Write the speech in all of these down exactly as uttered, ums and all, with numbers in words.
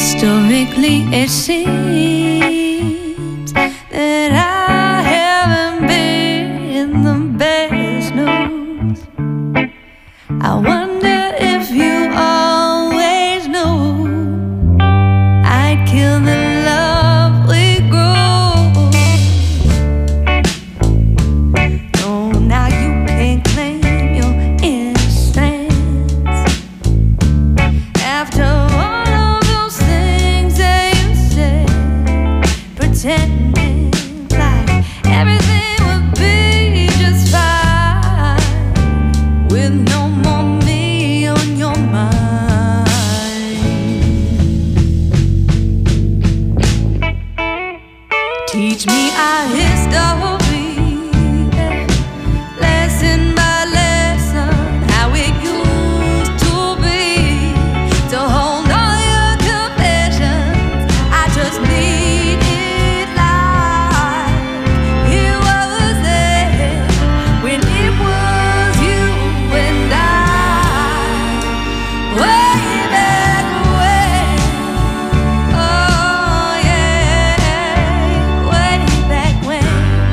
Historically, it seems that I haven't been the best news. I wonder if you always knew I'd kill the love we grew. No, now you can't claim your innocence after all of those things that you said, pretending like everything would be just fine with no more me on your mind. Teach me our history, lesson by lesson, how it used to be. To hold all your confessions, I just need it like it was there when it was you and I, way back when. Oh yeah, way back when.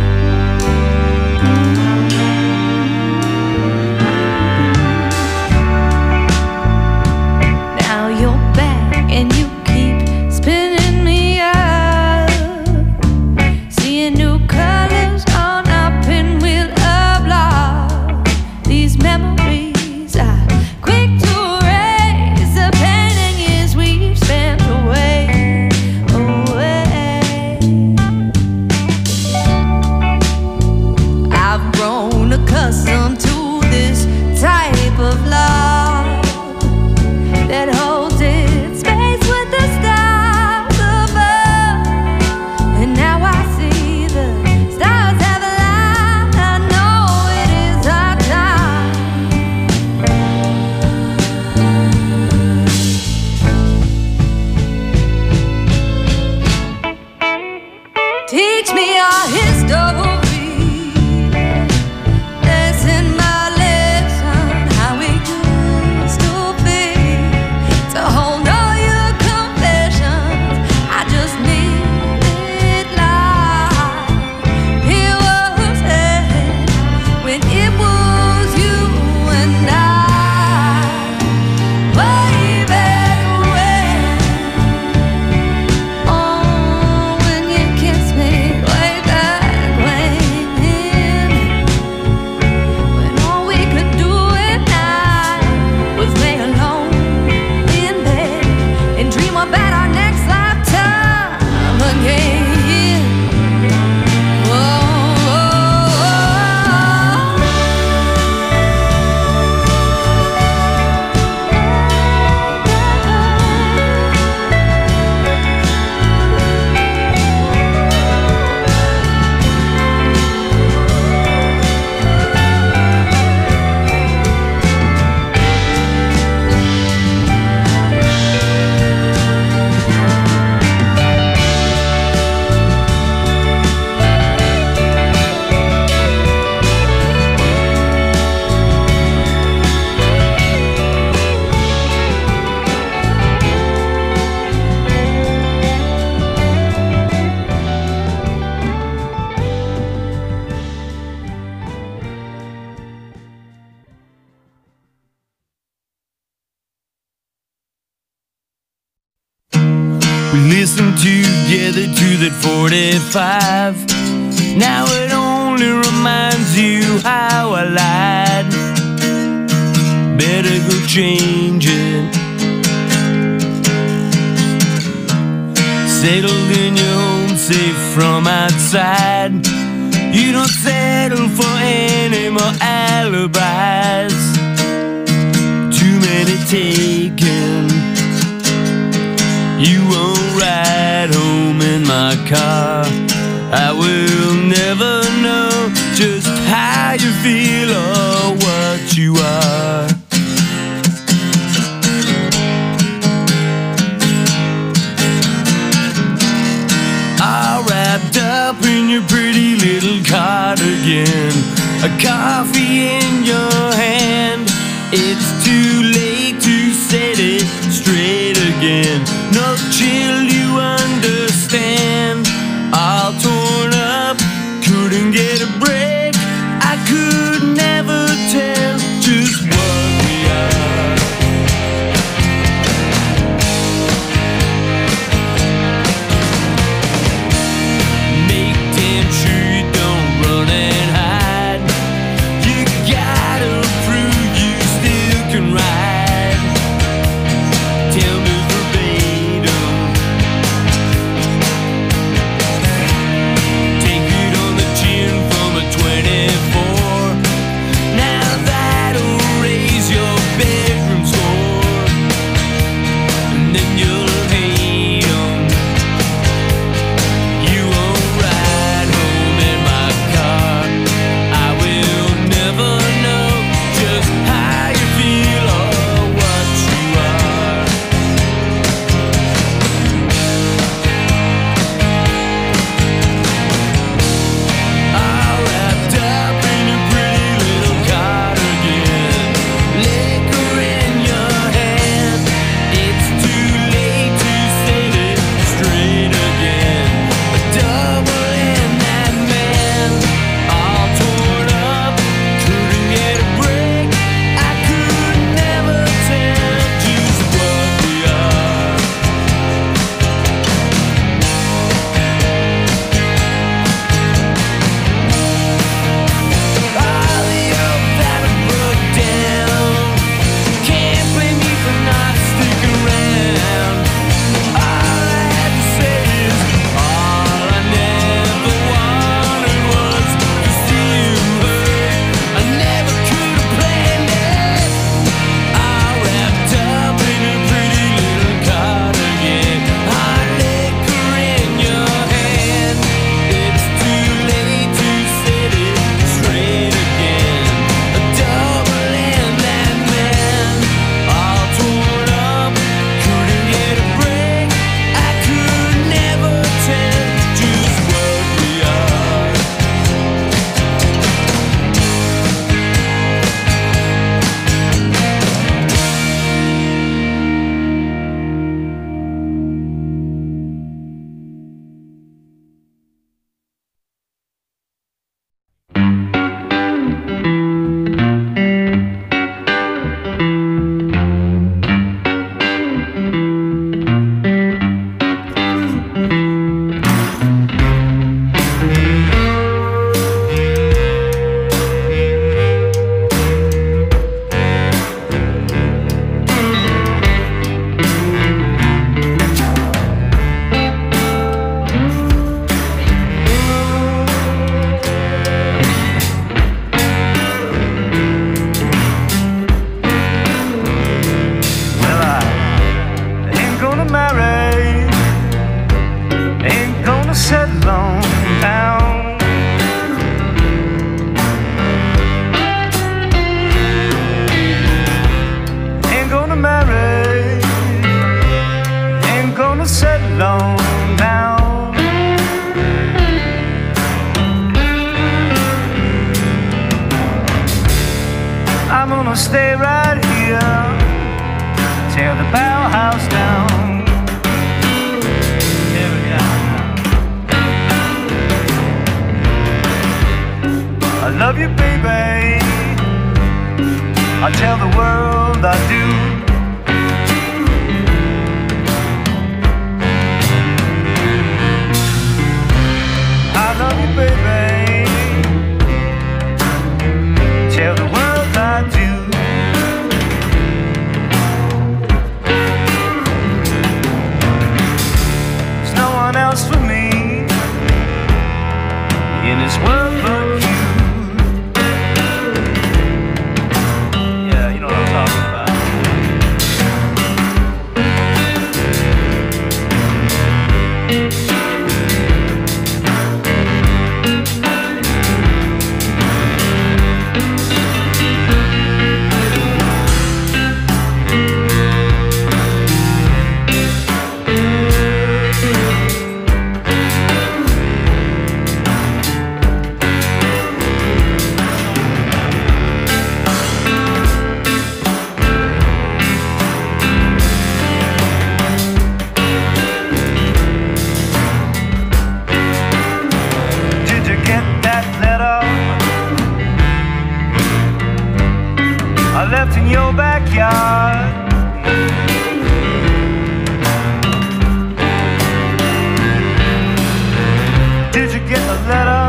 Now you're back and you keep spinning me up, seeing new colors on our pinwheel of love. These memories are quick to erase the pain and years we've spent away, away. I've grown accustomed to this type of love that holds its space with the stars above. And now I see the stars have aligned. I know it is our time. Teach me our history, lesson by lesson, how it used to be. To hold all your confessions, I just need it like it was there when it was you and I, way back when. Oh, when you kissed me, way back when. When all we could do at night was lay alone in bed and dream about our next lifetime again. Oh, oh, We listened together to that forty-five. Now it only reminds you how I lied. Better go change it. Settled in your home, safe from outside. You don't settle for any more alibis. Too many taken. You won't ride home in my car. I will never know just how you feel or what you are. All wrapped up in your pretty little cardigan, a coffee in your hand. It's too late to set it straight again. No chance love you, baby. I tell the world I do. I love you, baby. Tell the world I do. There's no one else for me in this world but you. Yeah, you know what I'm talking about. Left in your backyard. Did you get the letter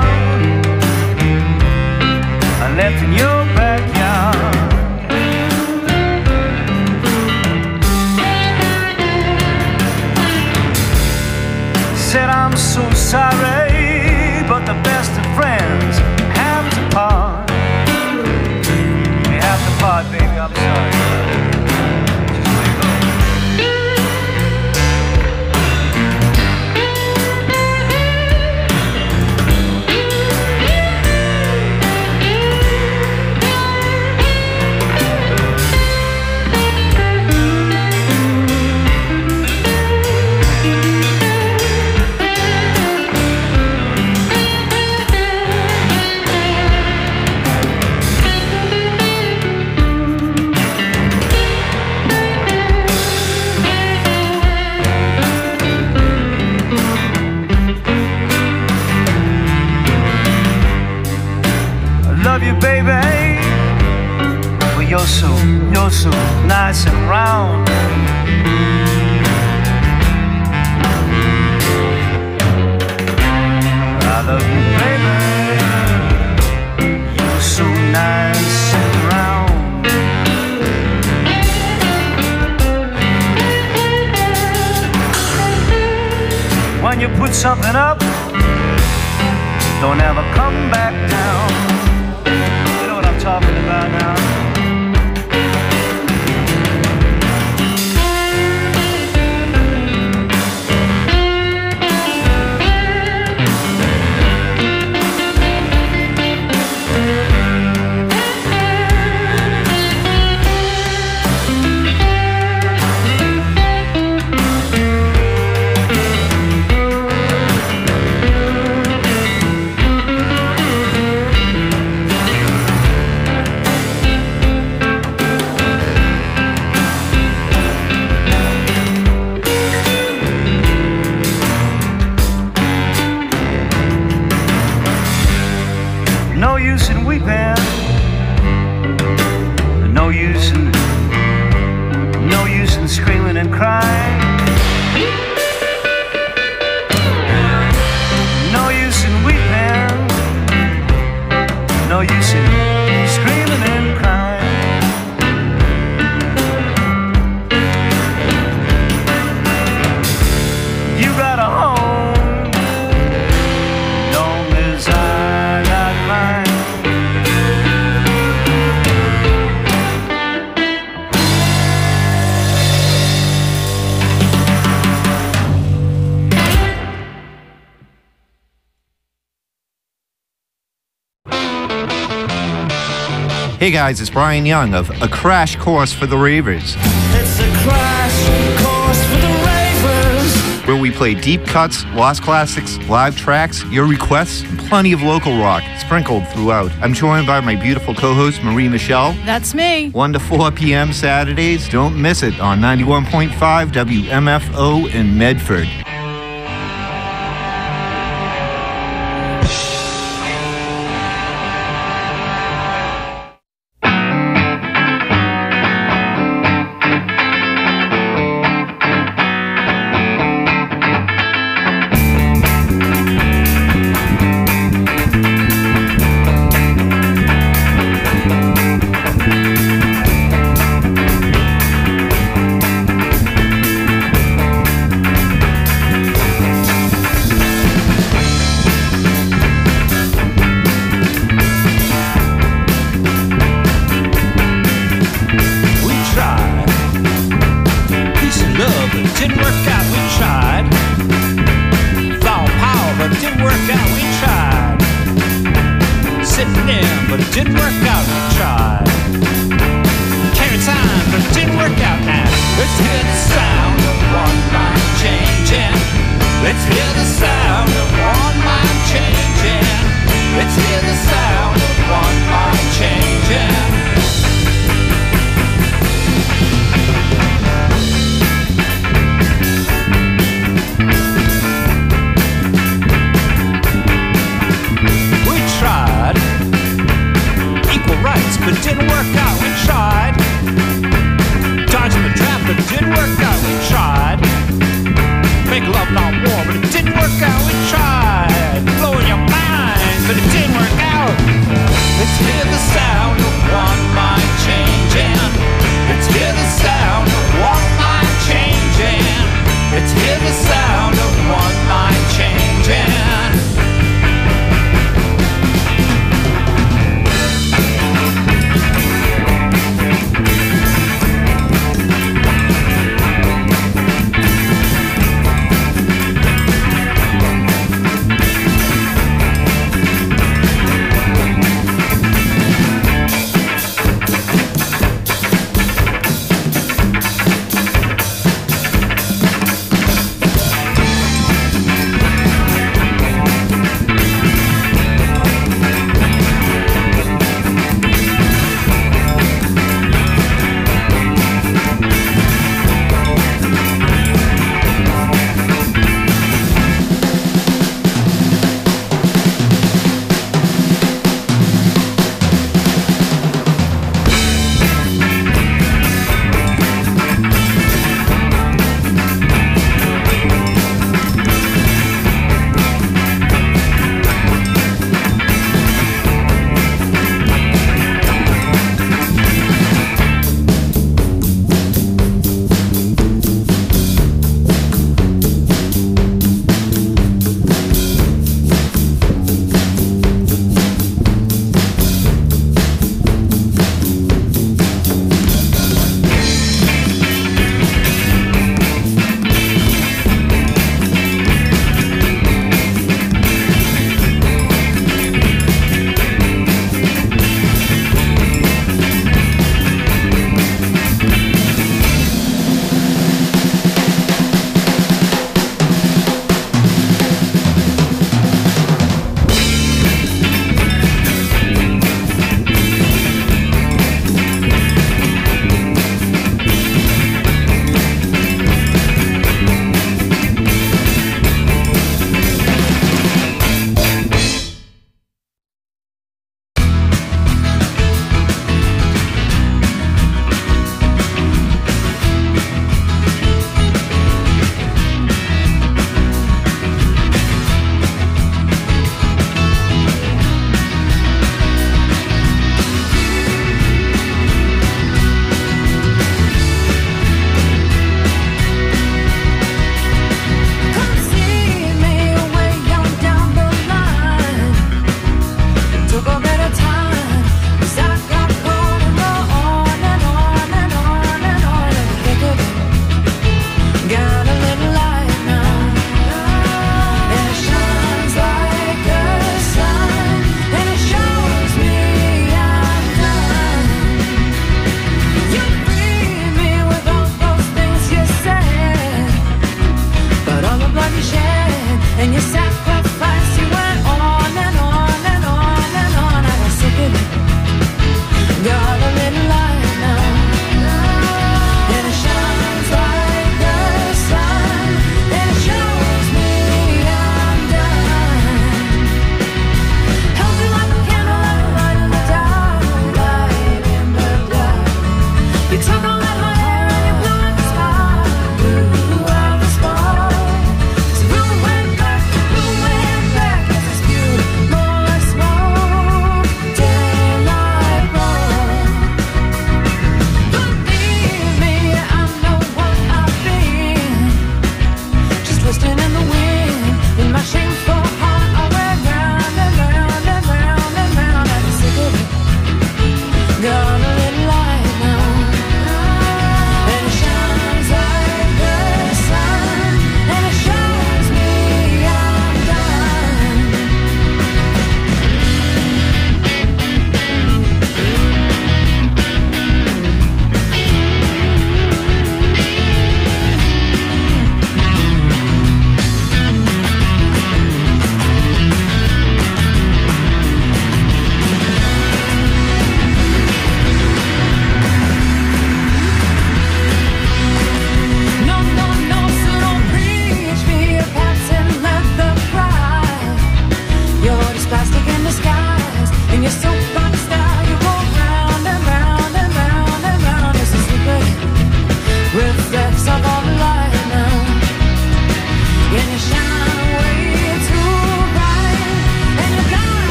I left in your backyard? Said I'm so sorry, but the best of friends have to part. Part, baby, I'm sorry. Just let go. Love you, baby. Well, you're so, you're so nice and round. I love you, baby. You're so nice and round. When you put something up, don't ever come back down. Talking about now. No use in weeping, no use in, no use in screaming and crying, no use in weeping, no use in screaming and crying. You got a home, long as I got mine. Hey guys, it's Brian Young of A Crash Course for the Ravers. It's a crash course for the Ravers, where we play deep cuts, lost classics, live tracks, your requests, and plenty of local rock sprinkled throughout. I'm joined by my beautiful co-host, Marie Michelle. That's me. one to four p.m. Saturdays. Don't miss it on ninety-one point five W M F O in Medford. Let's hear the sound of one mind changing. Let's hear the sound of one mind changing. Let's hear the sound of one mind changing. We tried equal rights, but didn't work out. We tried dodging the trap, but it didn't work out. We tried make love, not war, but it didn't work out. We tried blowing your mind, but it didn't work out. Let's hear the sound of one mind changing. Let's hear the sound of one mind changing. Let's hear the sound of one mind changing.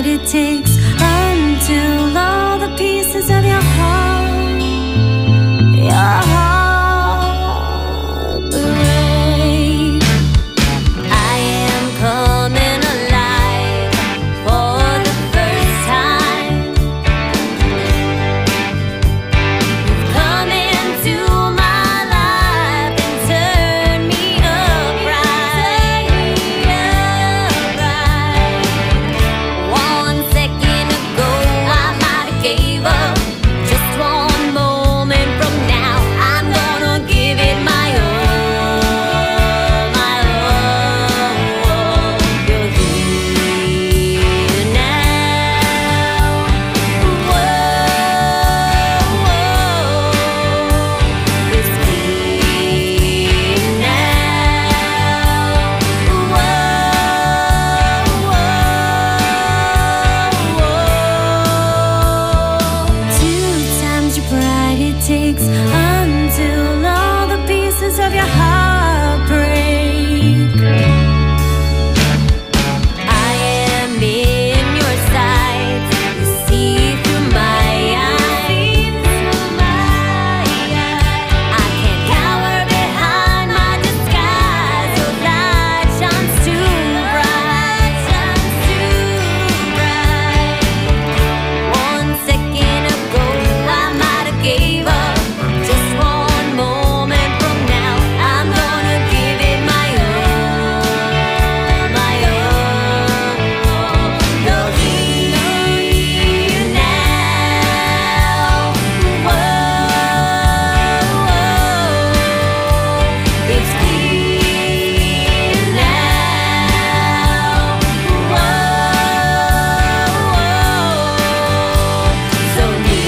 pride it takes until all the pieces of your heart, your heart break. I am coming alive for the first time. You've come into my life and turned me upright. One second ago I might have gave up. Just one moment from now I'm gonna give it my all, my all. You're here now. Whoa, it's clear now. Whoa, two times your pride it takes until all the pieces of your heart break. I am in your sights. You see through my eyes. I can't cower behind my disguise. Your light shines too bright, shines too bright. One second ago I might have gave up. Just one moment from now I'm gonna give it my all, my all. You're here now. Whoa, it's clear now. Whoa, so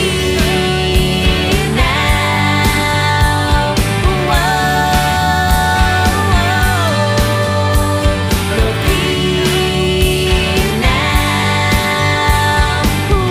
near now. Whoa, you're here now.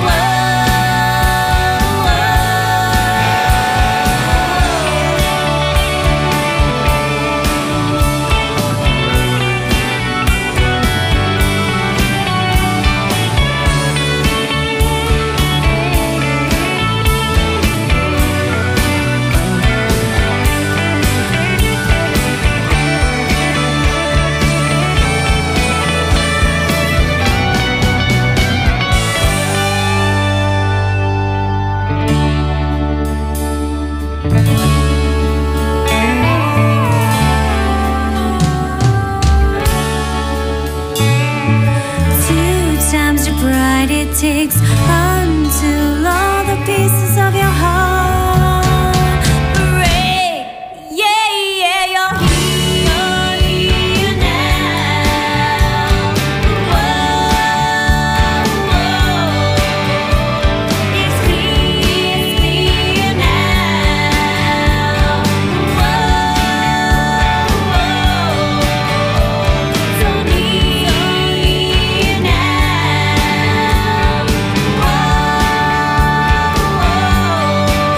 Two times your pride it takes until all the pieces of your heart break. Yeah, yeah, you're here now. Whoa, it's clear now. Whoa, so near now. Whoa,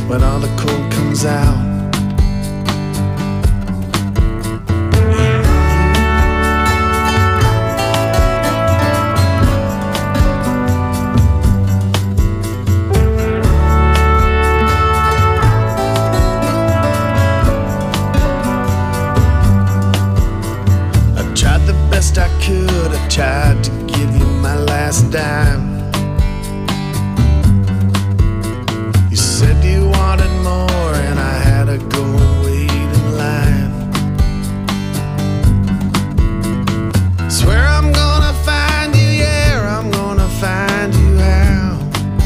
when all the cold comes out. I could, I tried to give you my last dime. You said you wanted more, and I had to go and wait in line. Swear I'm gonna find you, yeah, I'm gonna find you out.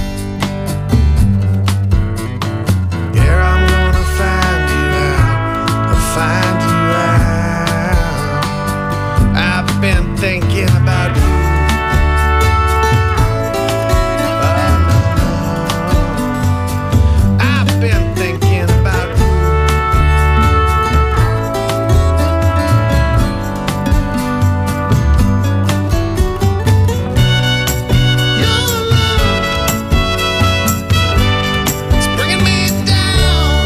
Yeah, I'm gonna find you out, I'll find you out. I've been thinking about you. Oh, no, no. I've been thinking about you. Your love is bringing me down.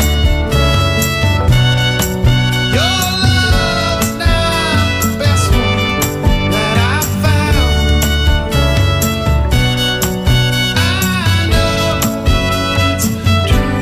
Your love's not the best one that I found. I know it's true.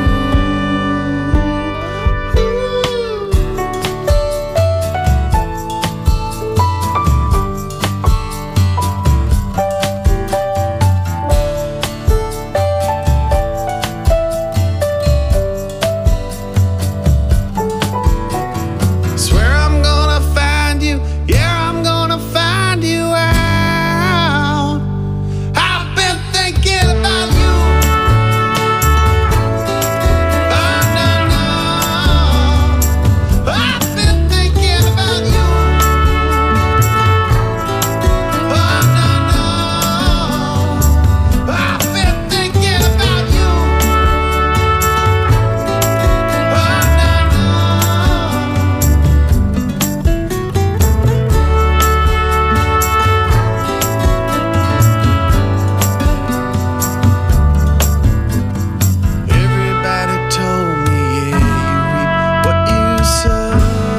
Swear I'm gonna find you, yeah, I'm gonna find you out. I've been thinking about you. Oh, no, no. I've been thinking about you. Oh, no, no. I've been thinking about you. Oh, no, no. Everybody told me, yeah, you reap what you sow.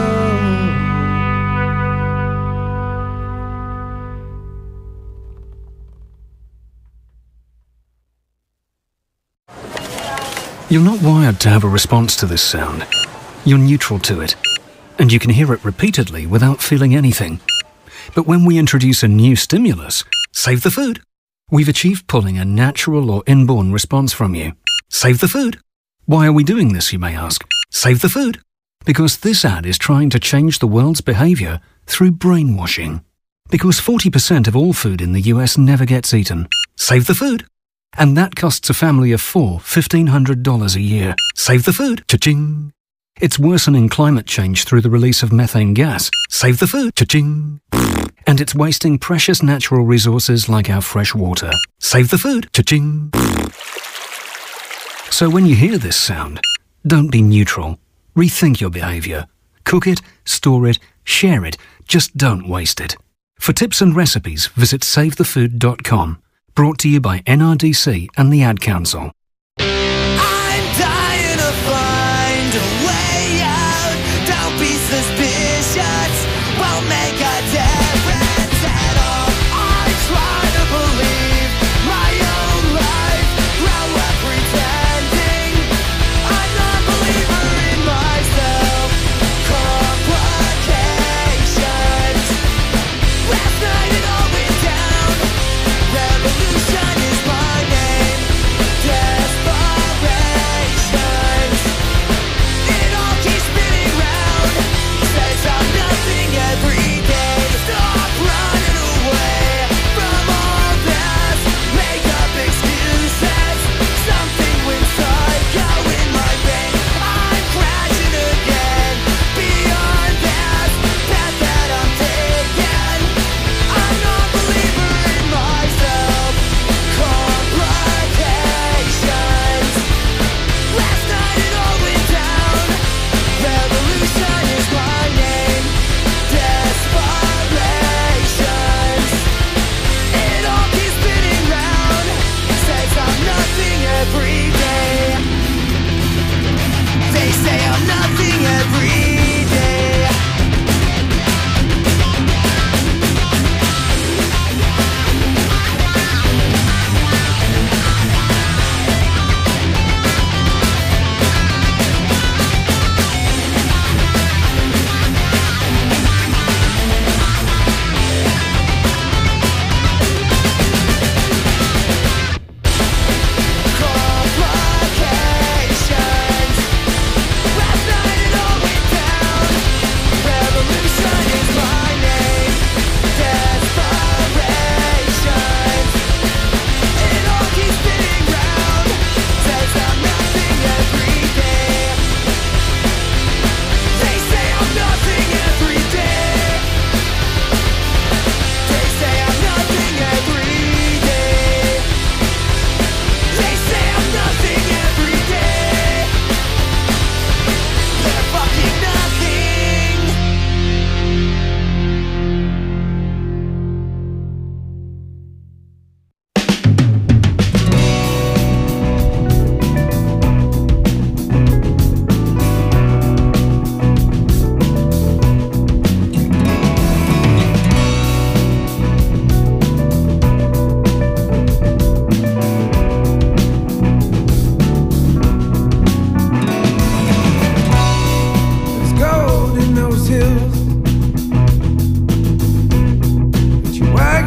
You're not wired to have a response to this sound. You're neutral to it, and you can hear it repeatedly without feeling anything. But when we introduce a new stimulus, save the food, we've achieved pulling a natural or inborn response from you. Save the food. Why are we doing this, you may ask? Save the food. Because this ad is trying to change the world's behavior through brainwashing. Because forty percent of all food in the U S never gets eaten. Save the food. And that costs a family of four fifteen hundred dollars a year. Save the food. Cha-ching. It's worsening climate change through the release of methane gas. Save the food. Cha-ching. And it's wasting precious natural resources like our fresh water. Save the food. Cha-ching. So when you hear this sound, don't be neutral. Rethink your behavior. Cook it, store it, share it. Just don't waste it. For tips and recipes, visit save the food dot com. Brought to you by N R D C and the Ad Council. I'm dying to find a way out. Don't be suspicious. Won't make a difference at all. I try to believe my own life. Grow up pretending I'm not a believer in myself. Complications. Last night it all went down. Revolution is my name. Dead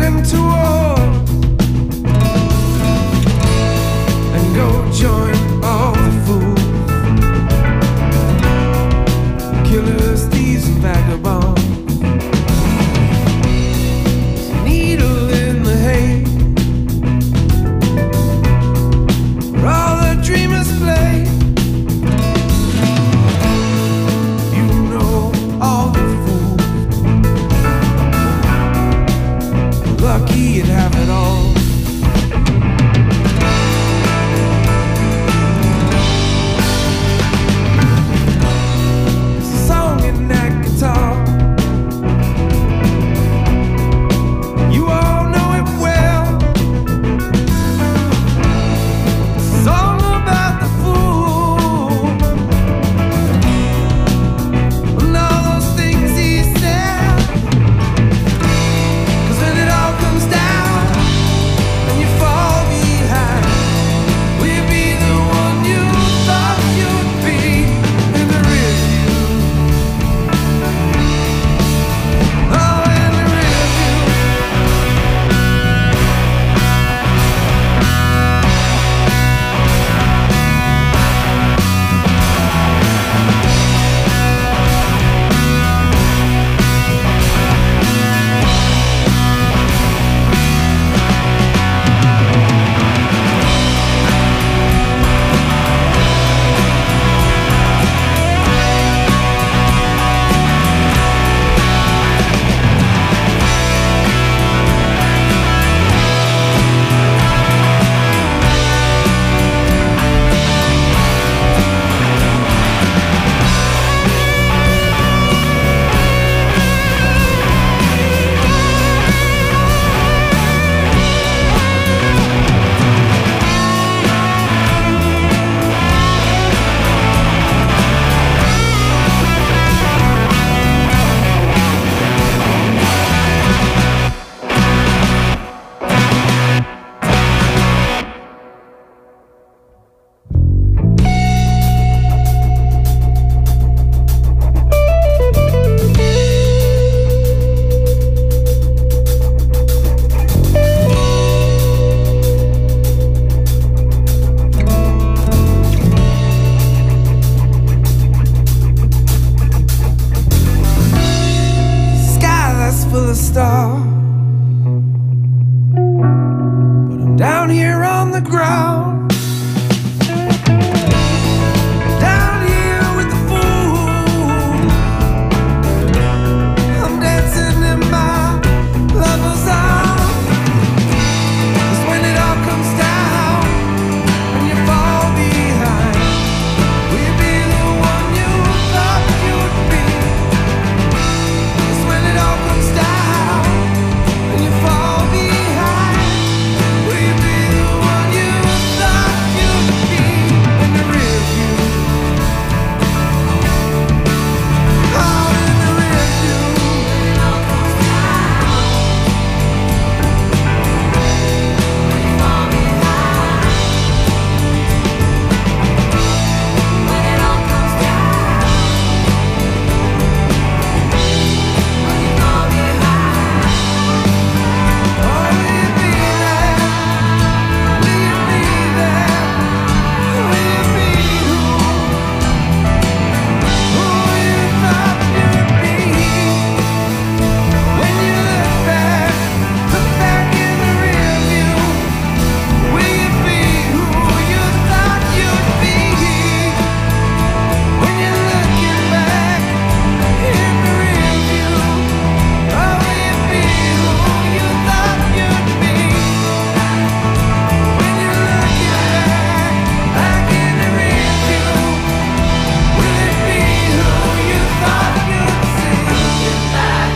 him to war and go join all the fools, killers, thieves, and vagabonds. Needle in the hay, where all the dreamers play. You know all the fools, lucky you'd have it all. There's a song in that guitar, you all know it well. It's a song about the fool and all those things he said. 'Cause when it all comes down and you fall behind, will you be the one you thought you'd be in the rear view? Oh, in the rear view. Sky that's full of stars, but I'm down here on the ground, down here with the fool. I'm dancing in my lover's arms. 'Cause when it all comes down and you fall behind, will you be the one you thought you'd be? 'Cause when it all comes down and you fall behind, will you be the one you thought you'd be in the rear view? Oh, in the rear view. When it all comes down, when you fall behind, when it all comes down, when you fall behind, oh, will you be there? Will you be there? Will you be who, who you thought you'd be? When you look back, look back in the rear view, will you be who you thought you'd be? When you're looking back in the rear view, oh, will you be who you thought you'd be? When you're looking back, back in the rear view, will it be who you thought you'd see? Back,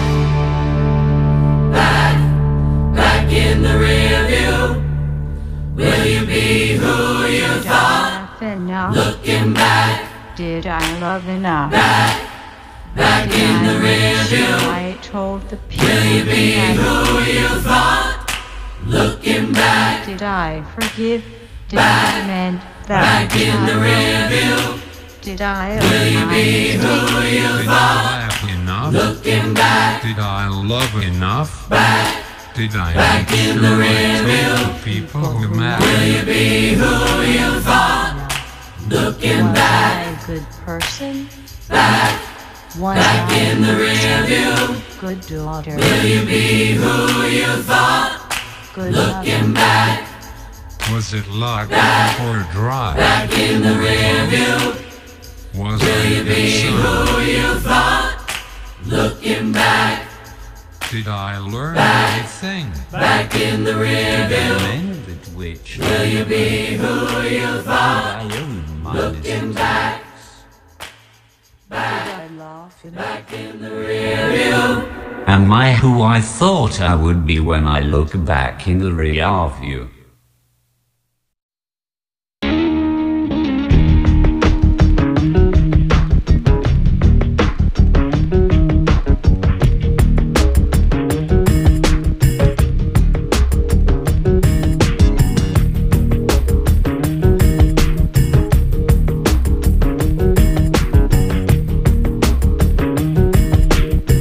back, back in the rear view, will you be who you thought? Enough. Looking back, Did I love enough? back, back in the rear view, I told the people will you be who you thought? Looking back, Did I forgive? Did Back, I mend that? back in the rear view, Did I will you be who you Did I thought? laugh enough? Looking back, Did I love enough? back, Did I back in the rear view? People who matter. Will you be who you thought? Looking Was back, I a good person? back, Was back I in the rear view. good daughter? Will you be who you thought? Good Looking mother? back, Was it luck Back. or drive? back in the rear view. Was Will I you a be good son? who you thought? Looking back, Did I learn Back. anything? back in the rear view. End at which Will you be who you thought? I own Looking back, back, I laugh in back in the rear view. Am I who I thought I would be when I look back in the rear view?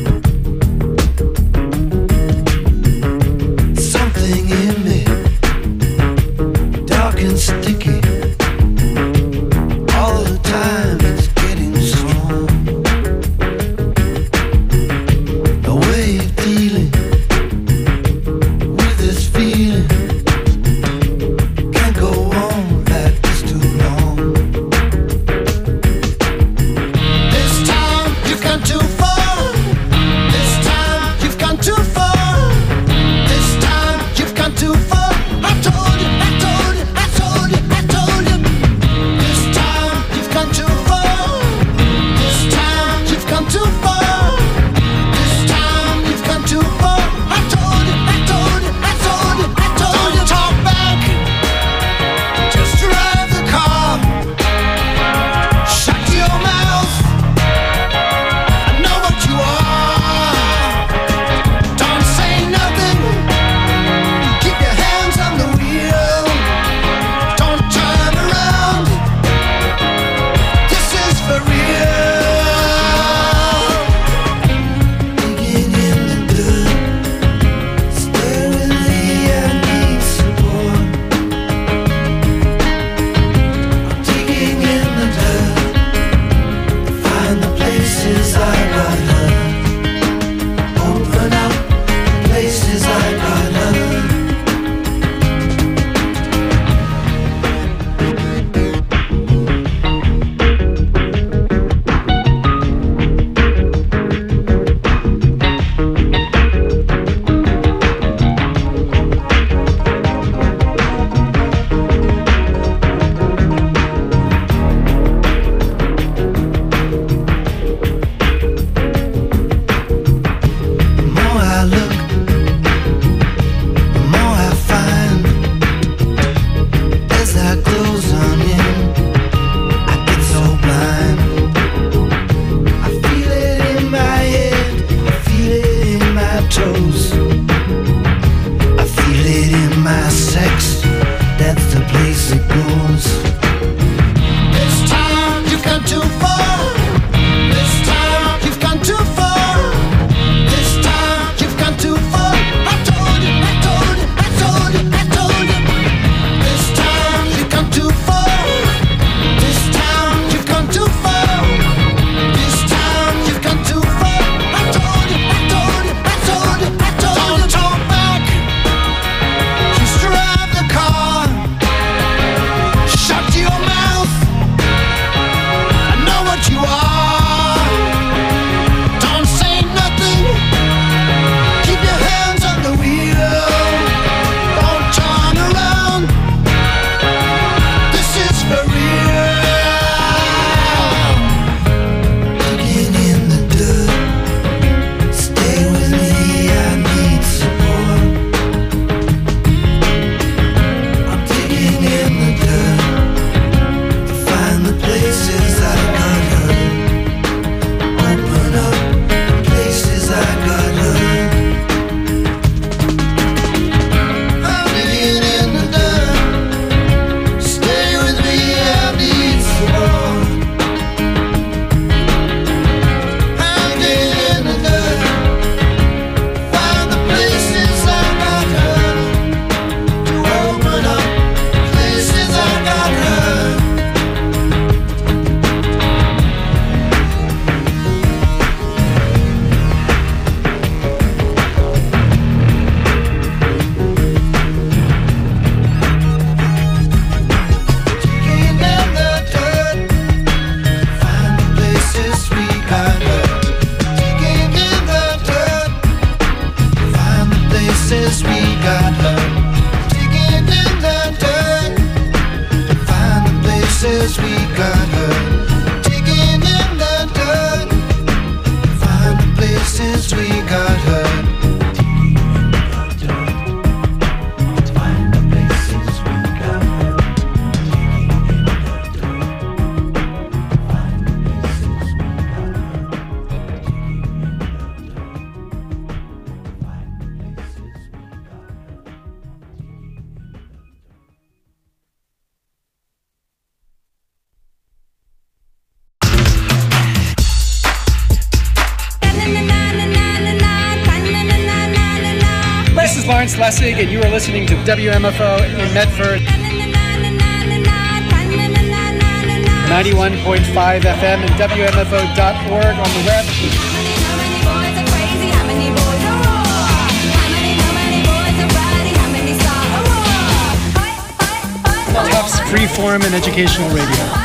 Something in me places we got hurt. Digging in the dirt to find the places we got hurt. Digging in the dirt to find the places we got hurt. Lawrence Lessig, and you are listening to W M F O in Medford. ninety-one point five F M and W M F O dot org on the web. Tufts Freeform and Educational Radio.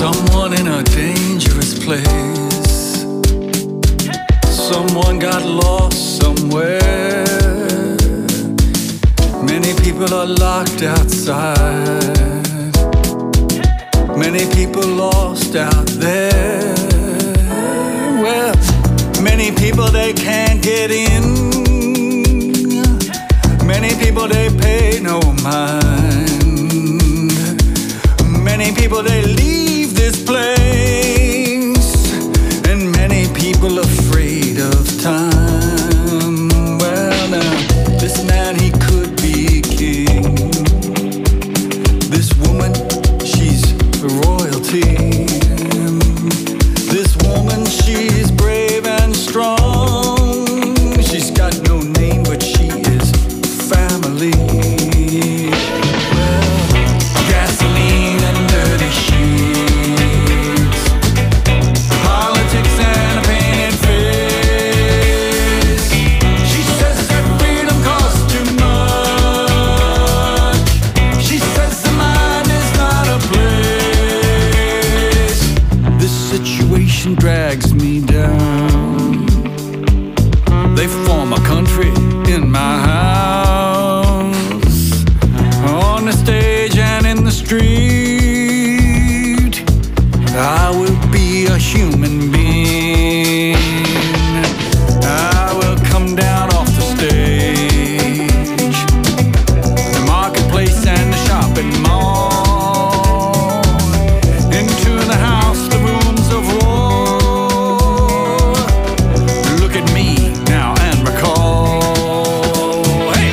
Someone in a dangerous place. Someone got lost somewhere. Many people are locked outside. Many people lost out there. Well, many people they can't get in. Many people they pay no mind. Many people they leave this place. And many people afraid of time. Well now, this man he could be king. This woman, she's royalty. This woman, she's brave and strong. She's got no name, but she is family. Well, gasoline and dirty sheets, politics and a painted face. She says that freedom costs too much. She says the mind is not a place. This situation drags me down. They form a country in my house, on the stage and in the street. I will be a human being. I will come down off the stage, the marketplace and the shopping mall, into the house, the rooms of war. Look at me now and recall. Hey!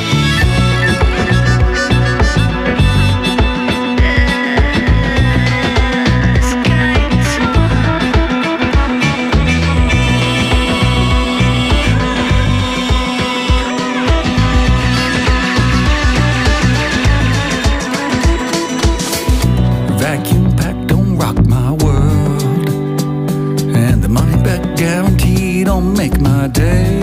Vacuum pack don't rock my world, and the money back guarantee don't make my day.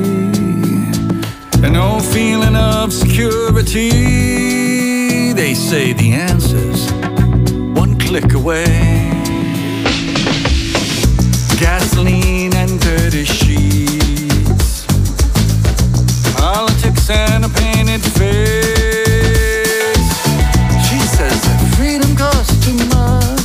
And no feeling of security. They say the answer's one click away. Gasoline and dirty sheets, politics and a painted face. She says that freedom costs too much.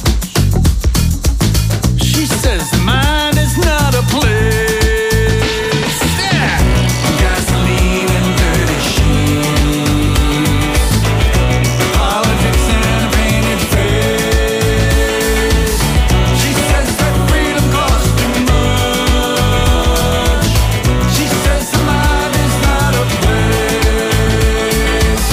She says the mind is not a place. Yeah. Gasoline and dirty sheets, politics and a painted face. She says that freedom costs too much. She says the mind is not a place.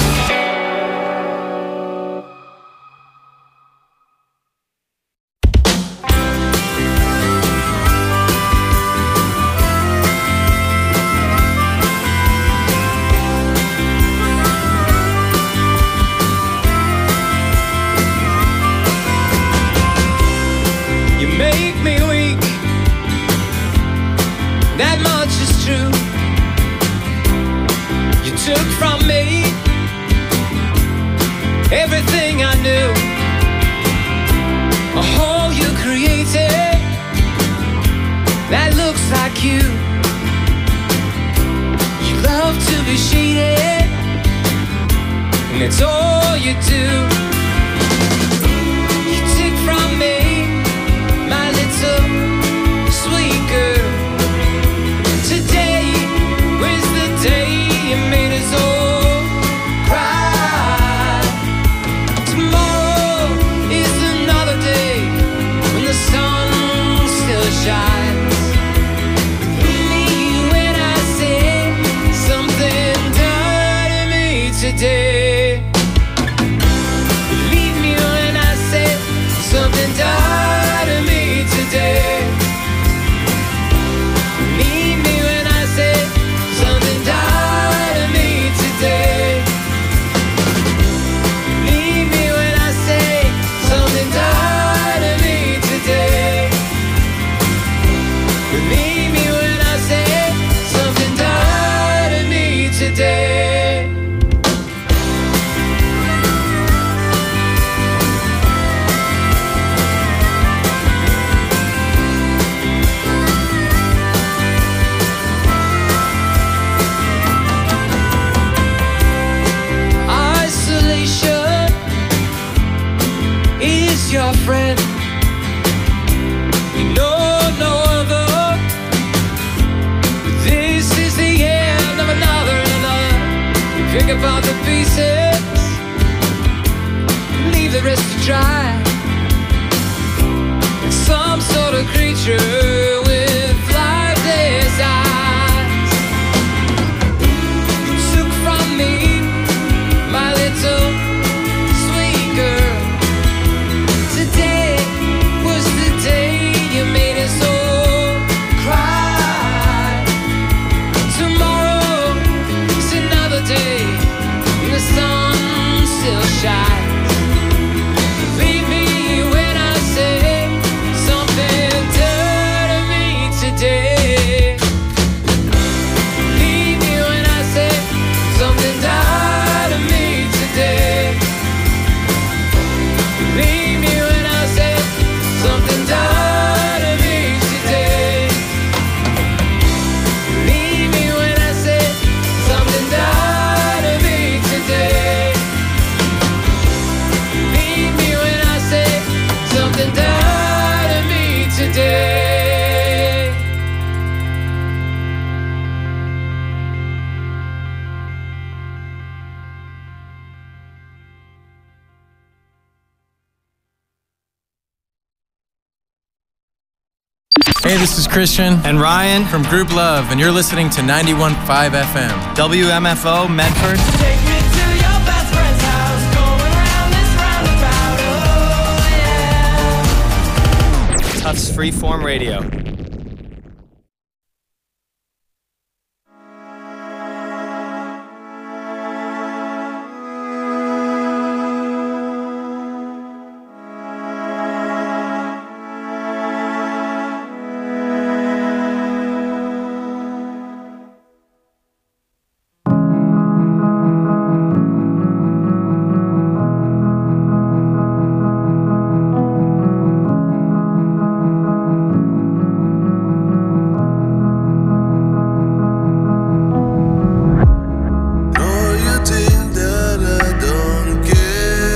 You make me weak, that much is true. You took from me everything I knew. A hole you created that looks like you. You love to be shaded, and it's all you do. You take from me my little sweet girl. Today was the day you made us all cry. Tomorrow is another day when the sun still shines. Believe me when I say something done to me today. is your friend. You know no other. This is the end of another and another. You pick apart the pieces, leave the rest to dry. Like some sort of creature with lifeless eyes. You took from me my little sweet girl. Today was the day you made us all cry. Tomorrow is another day, and the sun still shines. Believe me when I say something done to me today. Believe me when I say something done to me today. Believe me when I say something done to me today. Believe me when I say something done to me today. Believe me when I say something done to me today. Hey, this is Christian and Ryan from Group Love, and you're listening to ninety-one point five F M. W M F O Medford. Take me to your best friend's house, going round this roundabout, oh yeah. Tufts Freeform Radio.